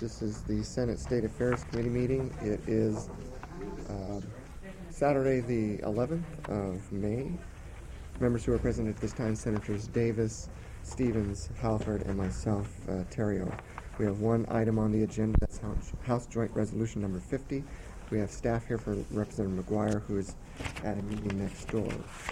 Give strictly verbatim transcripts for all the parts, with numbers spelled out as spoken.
This is the Senate State Affairs Committee meeting. It is uh, Saturday the eleventh of May. Members who are present at this time, Senators Davis, Stevens, Halford, and myself, uh, Terrio. We have one item on the agenda, that's House, House Joint Resolution number fifty. We have staff here for Representative McGuire, who is at a meeting next door.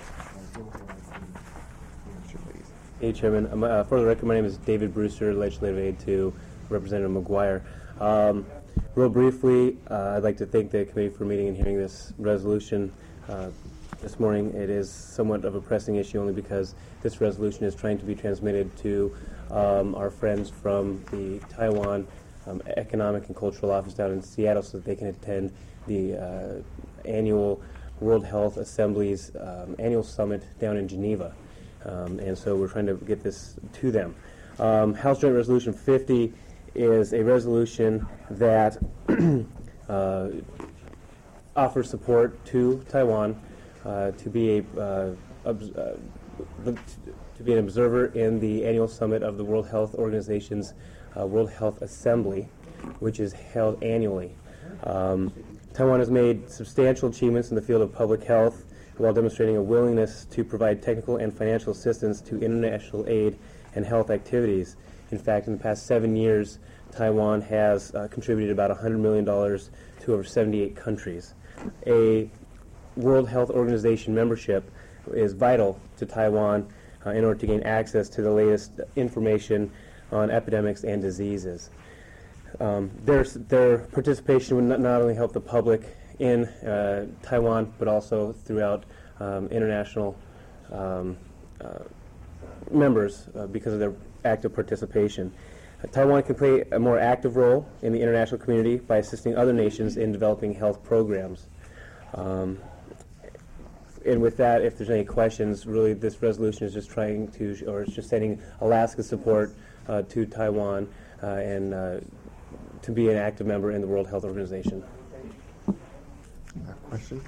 Hey, Chairman. Um, uh, for the record, my name is David Brewster, Legislative Aide to Representative McGuire. Um, real briefly, uh, I'd like to thank the committee for meeting and hearing this resolution uh, this morning. It is somewhat of a pressing issue only because this resolution is trying to be transmitted to um, our friends from the Taiwan um, Economic and Cultural Office down in Seattle so that they can attend the uh, annual World Health Assembly's um, annual summit down in Geneva. Um, and so we're trying to get this to them. Um, House Joint Resolution fifty is a resolution that uh, offers support to Taiwan uh, to be a uh, obs- uh, to be an observer in the annual summit of the World Health Organization's uh, World Health Assembly, which is held annually. Um, Taiwan has made substantial achievements in the field of public health while demonstrating a willingness to provide technical and financial assistance to international aid and health activities. In fact, in the past seven years, Taiwan has uh, contributed about one hundred million dollars to over seventy-eight countries. A World Health Organization membership is vital to Taiwan uh, in order to gain access to the latest information on epidemics and diseases. Um, their, their participation would not, not only help the public in uh, Taiwan, but also throughout um, international um, uh, members uh, because of their active participation. Uh, Taiwan can play a more active role in the international community by assisting other nations in developing health programs. Um, and with that, if there's any questions, really this resolution is just trying to, or it's just sending Alaska's support uh, to Taiwan uh, and uh, to be an active member in the World Health Organization. Question?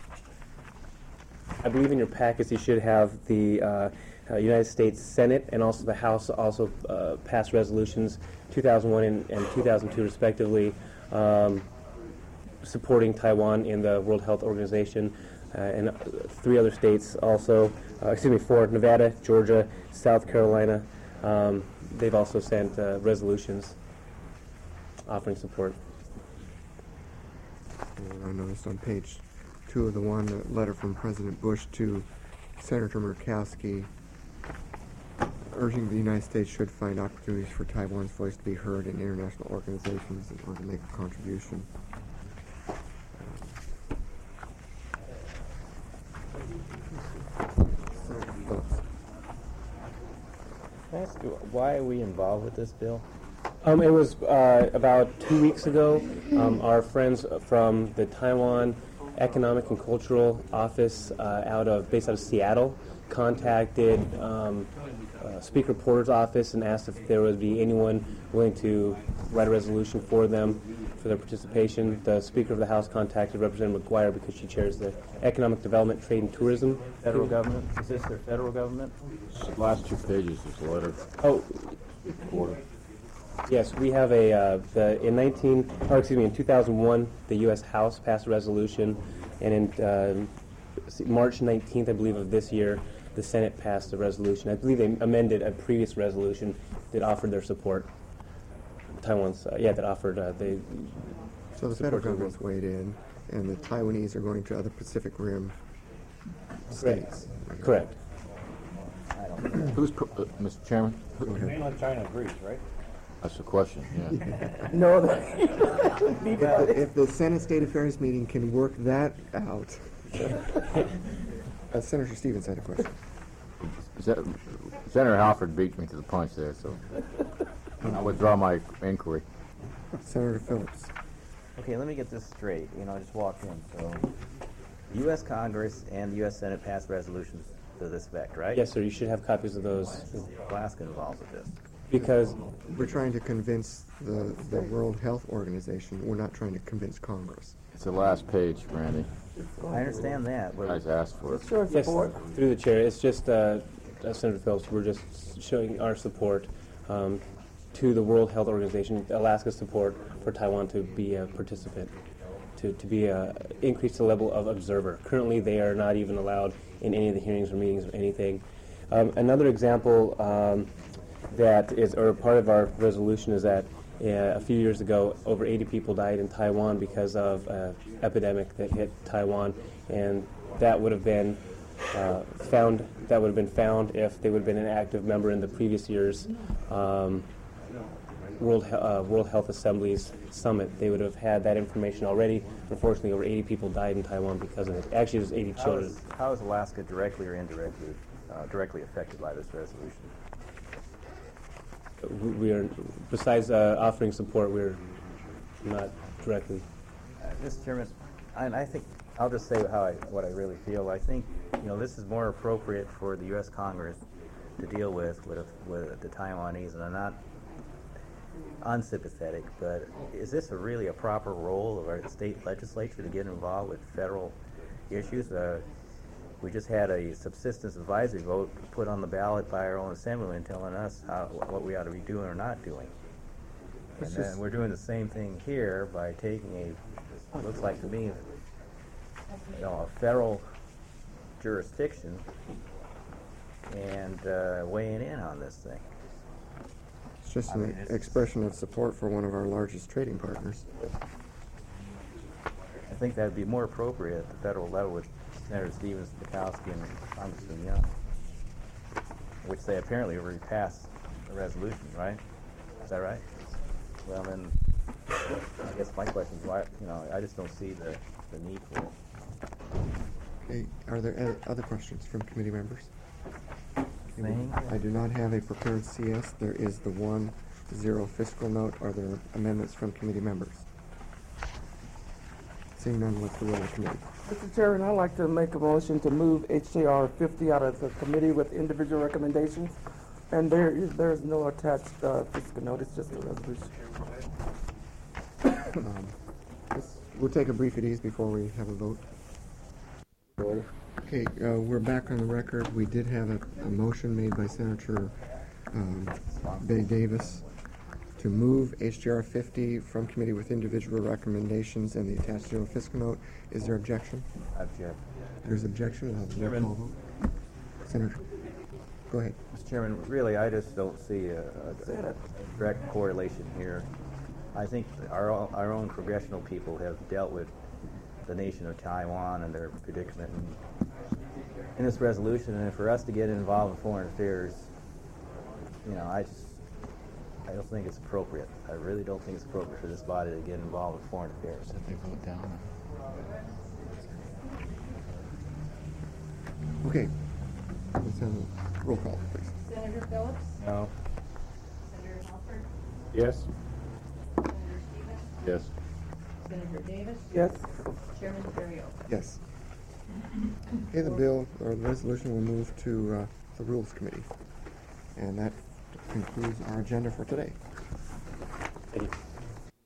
I believe in your packets you should have the uh, uh, United States Senate and also the House also uh, passed resolutions two thousand one and, and two thousand two respectively um, supporting Taiwan in the World Health Organization uh, and uh, three other states also, uh, excuse me, four, Nevada, Georgia, South Carolina. Um, they've also sent uh, resolutions offering support. I noticed on page two of the one, a letter from President Bush to Senator Murkowski urging the United States should find opportunities for Taiwan's voice to be heard in international organizations in order to make a contribution. Can I ask you, why are we involved with this bill? Um, it was uh, about two weeks ago. Um, our friends from the Taiwan Economic and Cultural Office, uh, out of based out of Seattle, contacted um, uh, Speaker Porter's office and asked if there would be anyone willing to write a resolution for them for their participation. The Speaker of the House contacted Representative McGuire because she chairs the Economic Development, Trade, and Tourism. Federal government? Is this their federal government? Last two pages is the letter. Oh. Porter. Yes, we have a, uh, the, in nineteen, or excuse me, in two thousand one, the U S House passed a resolution, and in uh, March nineteenth, I believe, of this year, the Senate passed a resolution. I believe they amended a previous resolution that offered their support. Taiwan's, uh, yeah, that offered, uh, they... So the federal government's weighed in, and the Taiwanese are going to other Pacific Rim states. Correct. Who's, pro- uh, Mister Chairman? Mainland China agrees, right? That's the question, yeah. No, Well, if the Senate State Affairs meeting can work that out. uh, Senator Stevens had a question. Sen- Senator Halford beat me to the punch there, so I withdraw my inquiry. Senator Phillips. Okay, let me get this straight. You know, I just walked in. So, the U S Congress and the U S Senate passed resolutions to this effect, right? Yes, sir, you should have copies of those. Is Alaska involved with this? Because We're trying to convince the, the World Health Organization. We're not trying to convince Congress. It's the last page, Randy. I understand that. You guys But asked for it. yes, through the chair, it's just, uh, uh, Senator Phillips, we're just showing our support um, to the World Health Organization, Alaska's support for Taiwan to be a participant, to, to be a, increase the level of observer. Currently, they are not even allowed in any of the hearings or meetings or anything. Um, another example um, that is, or part of our resolution is that uh, a few years ago, over eighty people died in Taiwan because of an epidemic that hit Taiwan, and that would have been uh, found. That would have been found if they would have been an active member in the previous year's um, World uh, World Health Assembly's summit. They would have had that information already. Unfortunately, over eighty people died in Taiwan because of it. Actually, there's eighty How children. is, how is Alaska directly or indirectly uh, directly affected by this resolution? We we are, besides uh, offering support, we're not directly. Uh, Mister Chairman, I, I think I'll just say how I, what I really feel. I think you know this is more appropriate for the U S Congress to deal with with, with the Taiwanese, and I'm not unsympathetic, but is this a really a proper role of our state legislature to get involved with federal issues? Uh, we just had a subsistence advisory vote put on the ballot by our own assemblyman telling us how, what we ought to be doing or not doing. And It's then just- we're doing the same thing here by taking a, looks like to me, you know, a federal jurisdiction and uh, weighing in on this thing. It's just I an mean, it's- expression of support for one of our largest trading partners. I think that would be more appropriate at the federal level with Senator Stevens, Bukowski, and Congressman Young, which they apparently already passed the resolution, right? Is that right? Well, then, I guess my question is why, you know, I just don't see the, the need for it. Okay, are there o- other questions from committee members? Thing? I do not have a prepared C S. There is the one zero fiscal note. Are there amendments from committee members? Seeing none, what's the will of the committee? Mister Chairman, I'd like to make a motion to move H J R fifty out of the committee with individual recommendations. And there is, there is no attached uh, fiscal note, it's just a resolution. Um, let's- We'll take a brief at ease before we have a vote. Okay, uh, we're back on the record. We did have a, a motion made by Senator um, Bay Davis to move H J R fifty from committee with individual recommendations and the attached general fiscal note. Is there objection? Object. There's objection. I'll have a roll Chairman. call vote. Senator, go ahead. Mister Chairman, really, I just don't see a, a, a direct correlation here. I think our, o- our own congressional people have dealt with the nation of Taiwan and their predicament in, in this resolution, and for us to get involved in foreign affairs, you know, I just, I don't think it's appropriate. I really don't think it's appropriate for this body to get involved in foreign affairs. They vote down. Okay, let's have a roll call, please. Senator Phillips? No. Senator Halford? Yes. Senator Stevens? Yes. Senator Davis? Yes? Chairman Terrio? Yes. Okay, the bill or the resolution will move to uh, the Rules Committee. And that concludes our agenda for today. Thank you.